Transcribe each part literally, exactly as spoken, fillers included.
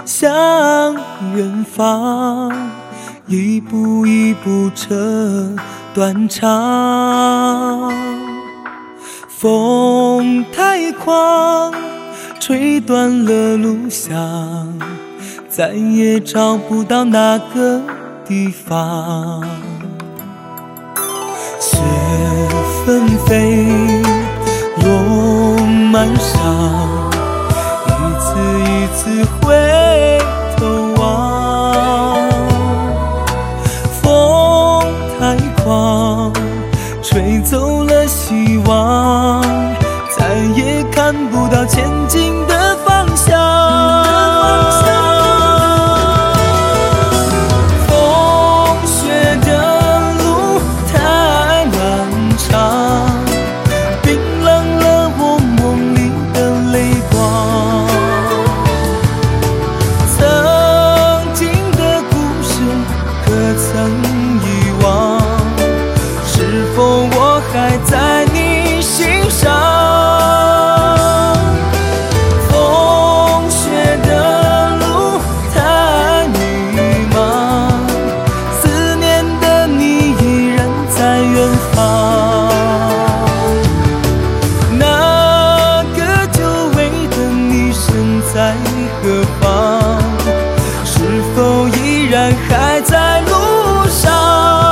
向远方，一步一步扯断肠。风太狂，吹断了路向，再也找不到那个地方。雪纷飞，落满裳，一次一次回头望。风太狂，吹走了希望，再也看不到前进的方向。风雪的路太漫长，冰冷了我梦里的泪光。曾经的故事可曾遗忘？是否我还在你心上？在何方？是否依然还在路上？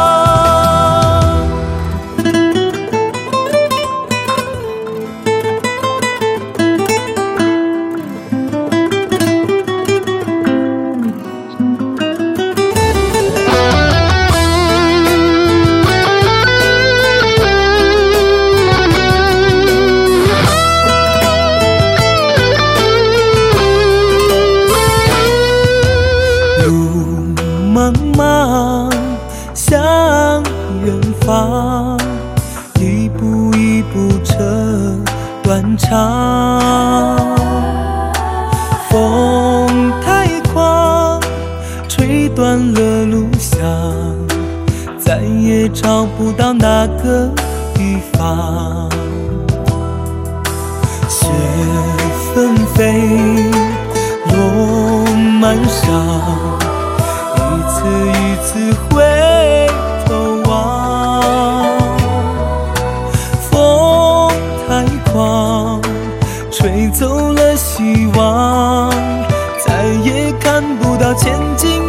茫茫向远方，一步一步扯断肠。风太狂，吹断了路向，再也找不到那个地方。雪纷飞，落满裳，一次一次回头望。风太狂，吹走了希望，再也看不到前进